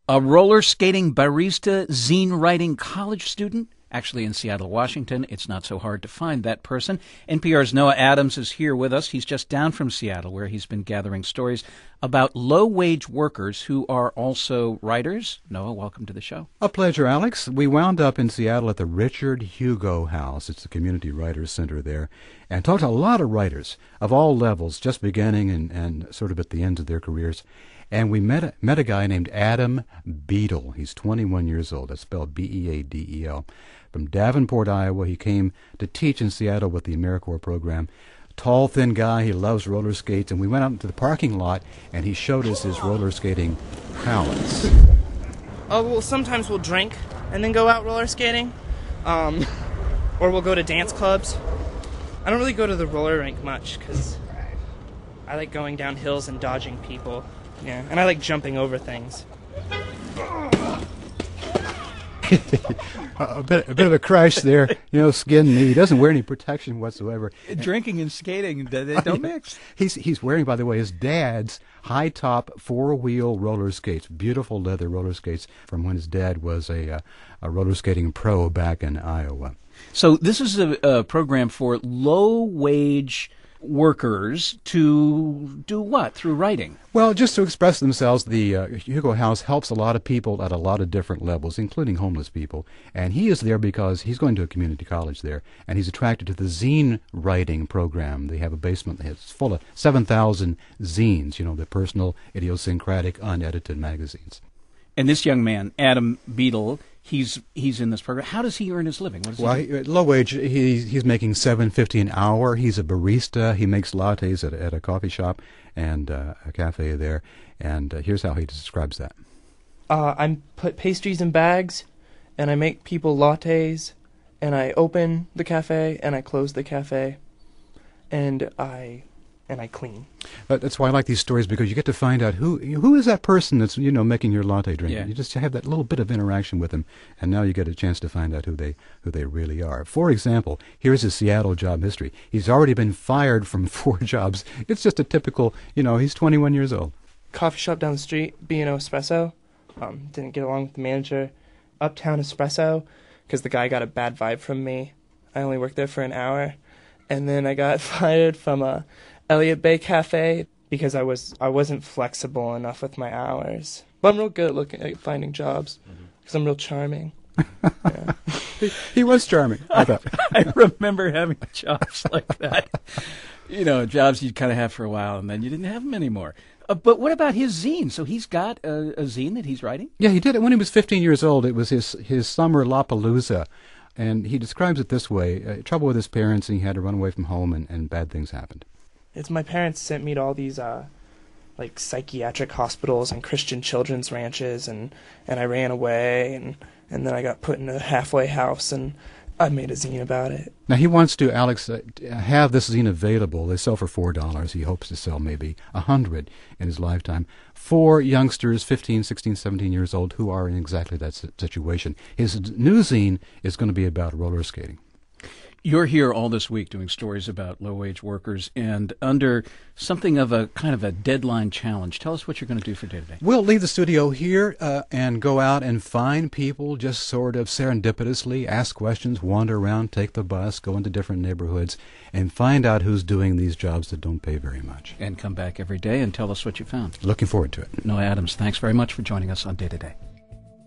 A roller skating barista, zine writing college student, actually in Seattle, Washington. It's not so hard to find that person. NPR's Noah Adams is here with us. He's just down from Seattle, where he's been gathering stories about low-wage workers who are also writers. Noah, welcome to the show. A pleasure, Alex. We wound up in Seattle at the Richard Hugo House. It's the Community Writers Center there, and talked to a lot of writers of all levels, just beginning and sort of at the end of their careers. And we met a guy named Adam Beadle. He's 21 years old. That's spelled B-E-A-D-E-L. From Davenport, Iowa. He came to teach in Seattle with the AmeriCorps program. Tall, thin guy. He loves roller skates. And we went out into the parking lot, and he showed us his roller skating prowess. Oh, well, sometimes we'll drink and then go out roller skating. Or we'll go to dance clubs. I don't really go to the roller rink much because I like going down hills and dodging people. Yeah, and I like jumping over things. a bit of a crash there, skin knee. He doesn't wear any protection whatsoever. Drinking and skating, they don't mix. He's wearing, by the way, his dad's high-top four-wheel roller skates, beautiful leather roller skates from when his dad was a roller skating pro back in Iowa. So this is a program for low-wage workers to do what through writing? Well, just to express themselves. The Hugo House helps a lot of people at a lot of different levels, including homeless people. And he is there because he's going to a community college there, and he's attracted to the zine writing program. They have a basement that's full of 7,000 zines, the personal, idiosyncratic, unedited magazines. And this young man, Adam Beadle, he's in this program. How does he earn his living? What does he do? Low wage. He's making $7.50 an hour. He's a barista. He makes lattes at a coffee shop and a cafe there. And here's how he describes that. I put pastries in bags, and I make people lattes, and I open the cafe, and I close the cafe, and I clean. That's why I like these stories, because you get to find out who is that person that's making your latte drink. Yeah. You just have that little bit of interaction with them, and now you get a chance to find out who they really are. For example, here's his Seattle job history. He's already been fired from 4 jobs. It's just a typical, he's 21 years old. Coffee shop down the street, B&O Espresso. Didn't get along with the manager. Uptown Espresso, because the guy got a bad vibe from me. I only worked there for an hour, and then I got fired from Elliott Bay Cafe because I wasn't flexible enough with my hours. But I'm real good at finding jobs because I'm real charming. Yeah. He was charming, I thought. I remember having jobs like that. Jobs you'd kind of have for a while, and then you didn't have them anymore. But what about his zine? So he's got a zine that he's writing? Yeah, he did it when he was 15 years old. It was his summer Lapalooza. And he describes it this way. Trouble with his parents, and he had to run away from home, and bad things happened. It's my parents sent me to all these psychiatric hospitals and Christian children's ranches, and I ran away, and then I got put in a halfway house, and I made a zine about it. Now he wants to, Alex, have this zine available. They sell for $4. He hopes to sell maybe 100 in his lifetime for youngsters 15, 16, 17 years old who are in exactly that situation. His new zine is going to be about roller skating. You're here all this week doing stories about low-wage workers and under something of a kind of a deadline challenge. Tell us what you're going to do for Day to Day. We'll leave the studio here and go out and find people just sort of serendipitously, ask questions, wander around, take the bus, go into different neighborhoods, and find out who's doing these jobs that don't pay very much. And come back every day and tell us what you found. Looking forward to it. Noah Adams, thanks very much for joining us on Day to Day.